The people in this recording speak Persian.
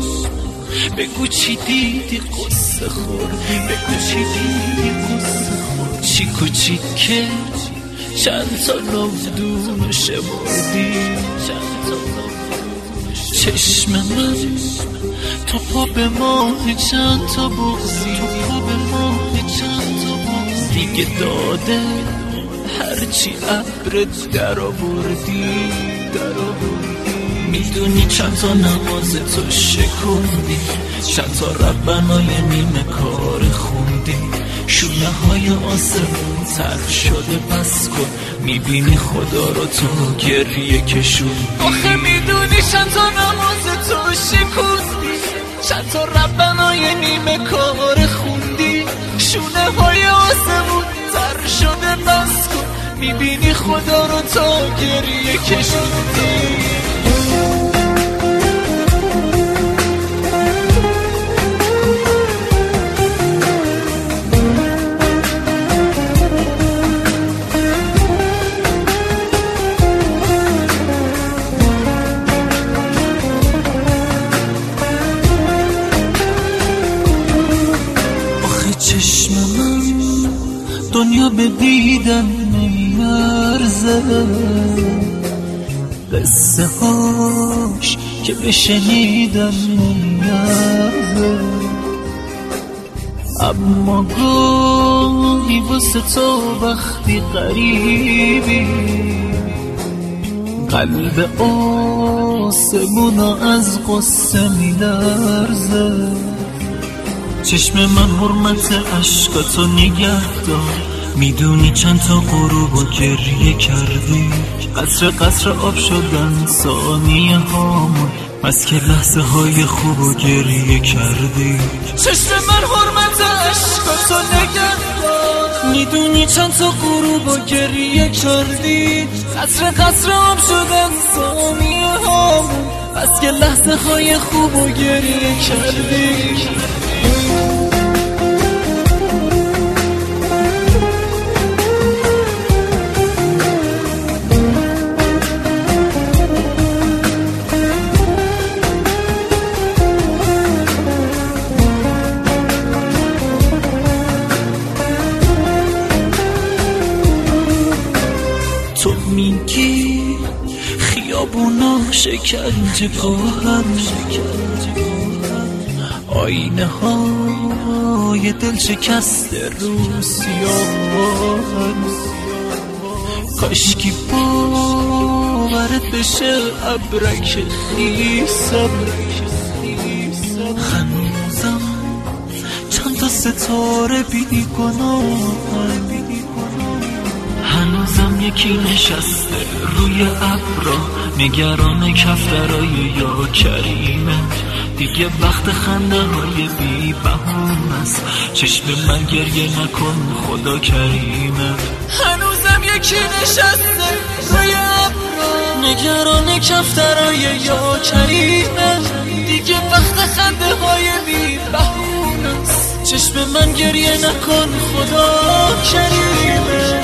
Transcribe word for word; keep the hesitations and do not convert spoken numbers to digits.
بگو چی دیدی قصه خور، بگو چی دیدی قصه خور. چیکو چیکه چند تا نودون شمردی، چشم من تو پا به ماه چند تا بغزی، تو پا به ماه چند تا بغزی. دیگه داده هرچی عبرت در آوردی، در آوردی. میدونی چند تا نماز تو شکوندی، چند تا ربنای نیمه کار خوندی. شونه های آسمون تر شده پس کن، میبینی خدا رو تو گریه کشون. آخه میدونی چند تا نماز تو شکوندی، چند تا ربنای نیمه کار خوندی. شونه های آسمون تر شده پس کن، میبینی خدا رو تو گریه کشوندی. چشم من دنیا به دیدن نمیارزه، قصه هاش که بشنیدن نمیارزه. اما گاهی واسه تو وقتی قریبی، قلب آسمونا از قصه میلرزه. چشم من حرمت عشقاتو نگه دار، میدونی چند تا غروب و گریه کردی. قطر قطر آب شدن ثانیه هامون، بس که لحظه های خوب و گریه کردی. چشم من حرمت عشقاتو نگه دار، میدونی چند تا غروب و گریه کردی. قطر قطر آب شدن ثانیه هامون، بس که لحظه های خوب و گریه کردی. تو میگی خیابونا شکنجه گاهن، آینه های دل شکست رو سیاهن. کاشکی باورت بشه ابرک خیسم، هنوزم چند تا ستاره بی گناهن. هنوزم یکی نشسته روی ابرا، نگران کفترای یا کریمه. دیگه وقت خنده های بی بهونه است، چشم من گریه نکن خدا کریمه. هنوزم یکی نشسته روی ابرا، نگران کفترای یا کریمه. دیگه وقت خنده های بی بهونه است، چشم من گریه نکن خدا کریمه.